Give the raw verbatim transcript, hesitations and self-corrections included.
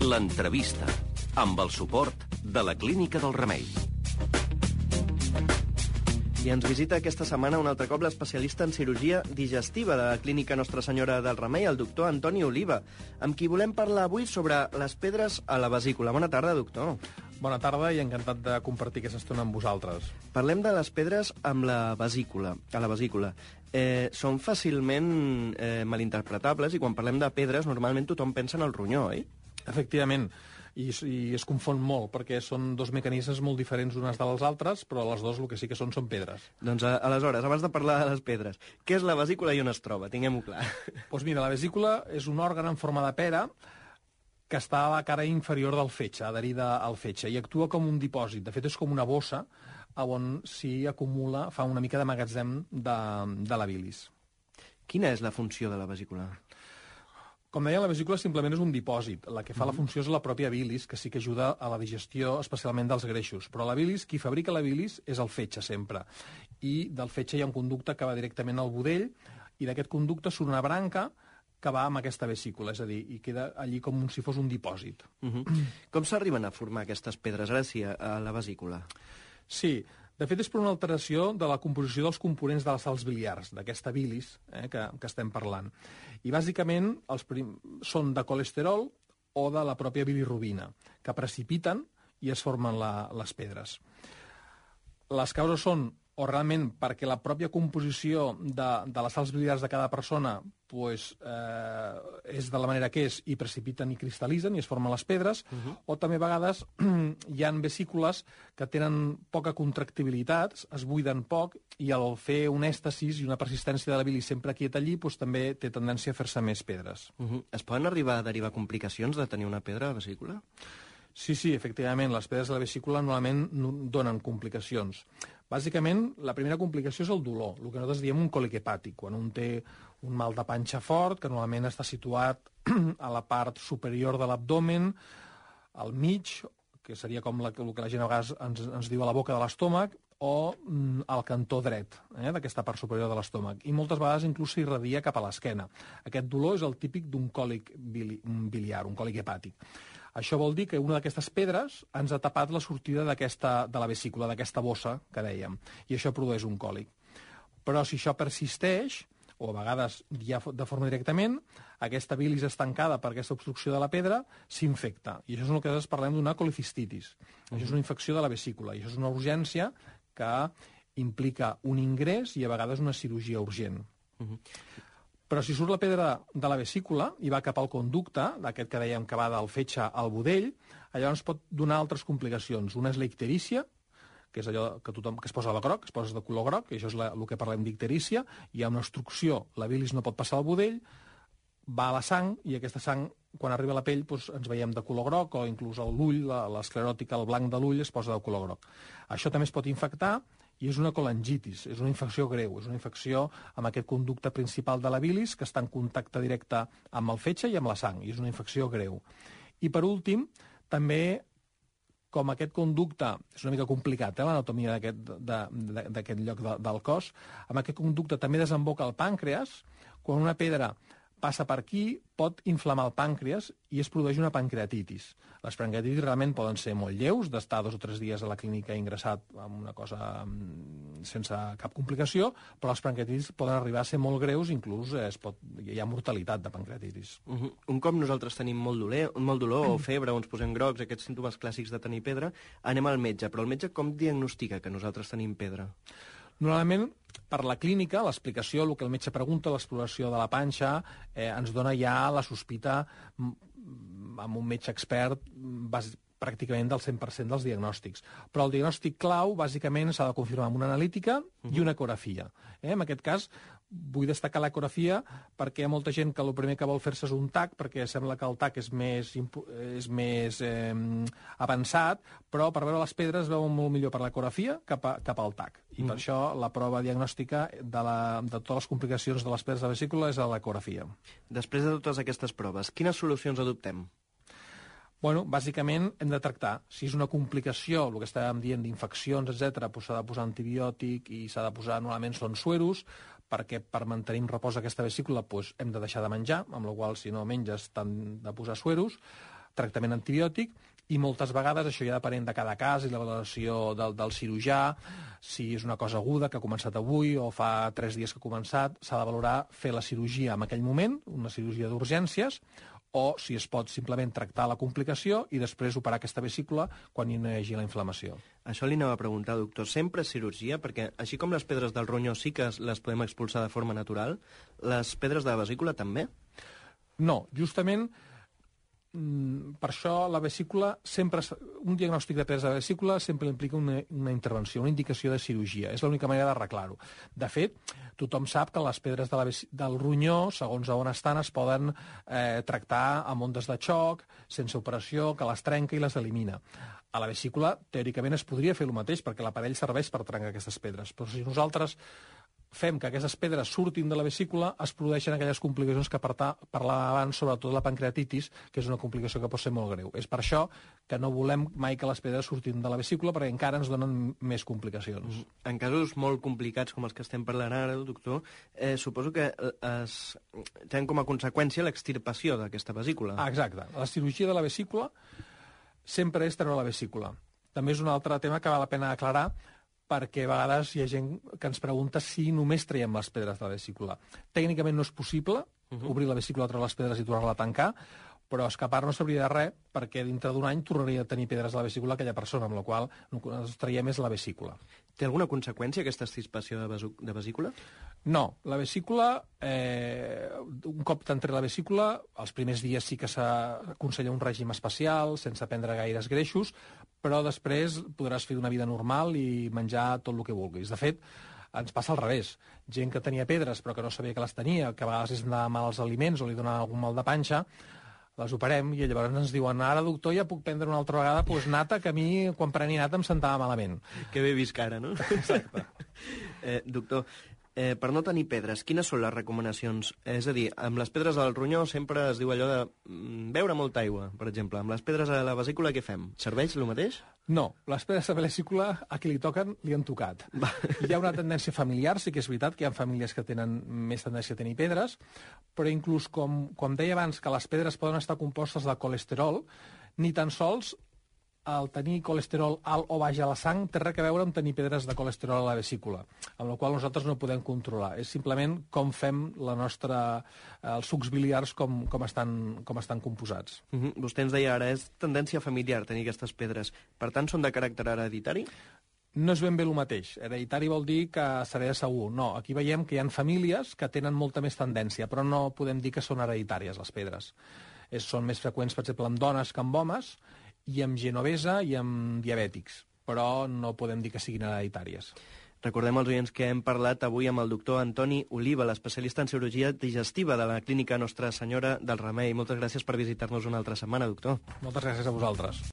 L'entrevista, amb el suport de la Clínica del Remei. I ens visita aquesta setmana un altre cop l'especialista en cirurgia digestiva de la Clínica Nostra Senyora del Remei, el doctor Antoni Oliva, amb qui volem parlar avui sobre les pedres a la vesícula. Bona tarda, doctor. Bona tarda i encantat de compartir aquesta estona amb vosaltres. Parlem de les pedres amb la vesícula, a la vesícula. Eh, són fàcilment eh, malinterpretables i quan parlem de pedres normalment tothom pensa en el ronyó, oi? Efectivament, i, i es confon molt, perquè són dos mecanismes molt diferents unes de les altres, però les dues el que sí que són són pedres. Doncs a, aleshores, abans de parlar de les pedres, què és la vesícula i on es troba? Tinguem-ho clar. Doncs mira, la vesícula és un òrgan en forma de pera que està a la cara inferior del fetge, adherida al fetge, i actua com un dipòsit. De fet, és com una bossa on s'hi acumula, fa una mica de magatzem de, de la bilis. Quina és la funció de la vesícula? Com deia, la vesícula simplement és un dipòsit. La que fa la funció és la pròpia bilis, que sí que ajuda a la digestió, especialment dels greixos. Però la bilis, qui fabrica la bilis és el fetge, sempre. I del fetge hi ha un conducte que va directament al budell, i d'aquest conducte surt una branca que va amb aquesta vesícula, és a dir, i queda allí com si fos un dipòsit. Uh -huh. Com s'arriben a formar aquestes pedres, ara sí, a la vesícula? Sí, de fet és per una alteració de la composició dels components de les sals biliars, d'aquesta bilis eh, que, que estem parlant. I bàsicament els prim... són de colesterol o de la pròpia bilirrubina, que precipiten i es formen la, les pedres. Les causes són o realment perquè la pròpia composició de, de les sals biliars de cada persona pues, eh, és de la manera que és i precipiten i cristal·litzen i es formen les pedres, uh -huh. o també a vegades hi ha vesícules que tenen poca contractibilitat, es buiden poc i al fer un èstasis i una persistència de la bilis sempre quieta allí pues, també té tendència a fer-se més pedres. Uh -huh. Es poden arribar a derivar complicacions de tenir una pedra a la vesícula? Sí, sí, efectivament, les pedres de la vesícula normalment donen complicacions. Bàsicament, la primera complicació és el dolor, el que nosaltres diem un còlic hepàtic, quan un té un mal de panxa fort, que normalment està situat a la part superior de l'abdomen, al mig, que seria com la, el que la gent a vegades ens, ens diu a la boca de l'estómac, o mm, al cantó dret eh, d'aquesta part superior de l'estómac. I moltes vegades inclús s'irradia cap a l'esquena. Aquest dolor és el típic d'un còlic bili, biliar, un còlic hepàtic. Això vol dir que una d'aquestes pedres ens ha tapat la sortida d'aquesta de la vesícula, d'aquesta bossa que dèiem, i això produeix un còlic. Però si això persisteix, o a vegades ja de forma directament, aquesta bilis estancada per aquesta obstrucció de la pedra s'infecta. I això és el que nosaltres parlem d'una colicistitis. Uh-huh. Això és una infecció de la vesícula, i això és una urgència que implica un ingrés i a vegades una cirurgia urgent. Uh-huh. Però si surt la pedra de la vesícula i va cap al conducte, d'aquest que dèiem que va del fetge al budell, llavors pot donar altres complicacions. Una és la icterícia, que és allò que tothom que es posa de groc, que es posa de color groc, i això és la, el que parlem d'icterícia, hi ha una obstrucció, la bilis no pot passar al budell, va a la sang, i aquesta sang, quan arriba a la pell, doncs, ens veiem de color groc, o inclús l'ull, l'escleròtica, el blanc de l'ull, es posa de color groc. Això també es pot infectar, i és una colangitis, és una infecció greu, és una infecció amb aquest conducte principal de la bilis que està en contacte directe amb el fetge i amb la sang, i és una infecció greu. I per últim, també, com aquest conducte, és una mica complicat, eh, l'anatomia d'aquest lloc de, del cos, amb aquest conducte també desemboca el pàncreas, quan una pedra passa per aquí, pot inflamar el pàncreas i es produeix una pancreatitis. Les pancreatitis realment poden ser molt lleus, d'estar dos o tres dies a la clínica ingressat amb una cosa sense cap complicació, però les pancreatitis poden arribar a ser molt greus, inclús es pot, hi ha mortalitat de pancreatitis. Uh -huh. Un cop nosaltres tenim molt dolor, molt dolor o febre, o ens posem grocs, aquests símptomes clàssics de tenir pedra, anem al metge. Però el metge com diagnostica que nosaltres tenim pedra? Normalment, per la clínica, l'explicació, el que el metge pregunta, l'exploració de la panxa, eh, ens dona ja la sospita amb un metge expert bàsic, pràcticament del cent per cent dels diagnòstics. Però el diagnòstic clau, bàsicament, s'ha de confirmar amb una analítica uh-huh. i una ecografia. Eh? En aquest cas, vull destacar l'ecografia perquè hi ha molta gent que el primer que vol fer-se és un tac, perquè sembla que el tac és més, és més eh, avançat, però per veure les pedres es veuen molt millor per l'ecografia cap, a, cap al tac. I uh-huh. per això la prova diagnòstica de, la, de totes les complicacions de les pedres de la vesícula és a l'ecografia. Després de totes aquestes proves, quines solucions adoptem? Bueno, bàsicament hem de tractar. Si és una complicació, el que estàvem dient d'infeccions, etcètera, doncs s'ha de posar antibiòtic i s'ha de posar, normalment són sueros, perquè per mantenir en repòs aquesta vesícula doncs hem de deixar de menjar, amb la qual si no menges t'han de posar sueros. tractament antibiòtic, i moltes vegades, això ja depenent de cada cas i la valoració del, del cirurgià, si és una cosa aguda que ha començat avui o fa tres dies que ha començat, s'ha de valorar fer la cirurgia en aquell moment, una cirurgia d'urgències, o si es pot simplement tractar la complicació i després operar aquesta vesícula quan hi no hi hagi la inflamació. Això li anava a preguntar, doctor. Sempre cirurgia? Perquè així com les pedres del ronyó sí que les podem expulsar de forma natural, les pedres de la vesícula també? No, justament per això la vesícula sempre, un diagnòstic de pedres de la vesícula sempre implica una, una intervenció, una indicació de cirurgia. És l'única manera d'arreglar-ho. De fet, tothom sap que les pedres de la, del ronyó, segons on estan, es poden eh, tractar amb ondes de xoc, sense operació, que les trenca i les elimina. A la vesícula, teòricament, es podria fer el mateix, perquè l'aparell serveix per trencar aquestes pedres. Però si nosaltres fem que aquestes pedres surtin de la vesícula, es produeixen aquelles complicacions que parlàvem abans, sobretot la pancreatitis, que és una complicació que pot ser molt greu. És per això que no volem mai que les pedres surtin de la vesícula, perquè encara ens donen més complicacions. En casos molt complicats com els que estem parlant ara, doctor, eh, suposo que es tenen com a conseqüència l'extirpació d'aquesta vesícula. Ah, exacte. La cirurgia de la vesícula sempre és treure la vesícula. També és un altre tema que val la pena aclarar, perquè a vegades hi ha gent que ens pregunta si només traiem les pedres de la vesícula. Tècnicament no és possible uh -huh. obrir la vesícula, treure les pedres i tornar-la a tancar, però escapar no serviria de res, perquè dintre d'un any tornaria a tenir pedres a la vesícula aquella persona, amb la qual el que ens traiem és la vesícula. Té alguna conseqüència aquesta extirpació de, de vesícula? No, la vesícula, eh, un cop t'entra la vesícula, els primers dies sí que s'aconsella un règim especial, sense prendre gaires greixos, però després podràs fer una vida normal i menjar tot el que vulguis. De fet, ens passa al revés. Gent que tenia pedres però que no sabia que les tenia, que a vegades és anar mal als aliments o li dona algun mal de panxa, les operem i llavors ens diuen ara, doctor, ja puc prendre una altra vegada pues, nata, que a mi, quan prenia nata, em sentava malament. Que bé visc ara, no? Exacte. eh, doctor, eh, per no tenir pedres, quines són les recomanacions? És a dir, amb les pedres del ronyó sempre es diu allò de mm, beure molta aigua, per exemple. Amb les pedres a la vesícula què fem? Serveix el mateix? No, les pedres a la vesícula, a qui li toquen, li han tocat. Va. Hi ha una tendència familiar, sí que és veritat que hi ha famílies que tenen més tendència a tenir pedres, però inclús, com, com deia abans, que les pedres poden estar compostes de colesterol, ni tan sols el tenir colesterol alt o baix a la sang té res a veure amb tenir pedres de colesterol a la vesícula, amb la qual nosaltres no podem controlar. És simplement com fem la nostra, els sucs biliars com, com, estan, com estan composats. Uh -huh. Vostè ens deia ara, és tendència familiar tenir aquestes pedres. Per tant, són de caràcter hereditari? No és ben bé el mateix. Hereditari vol dir que seré de segur. No, aquí veiem que hi ha famílies que tenen molta més tendència, però no podem dir que són hereditàries, les pedres. És, són més freqüents, per exemple, amb dones que amb homes, i amb gent obesa i amb diabètics, però no podem dir que siguin hereditàries. Recordem als oients que hem parlat avui amb el doctor Antoni Oliva, l'especialista en cirurgia digestiva de la clínica Nostra Senyora del Remei. Moltes gràcies per visitar-nos una altra setmana, doctor. Moltes gràcies a vosaltres.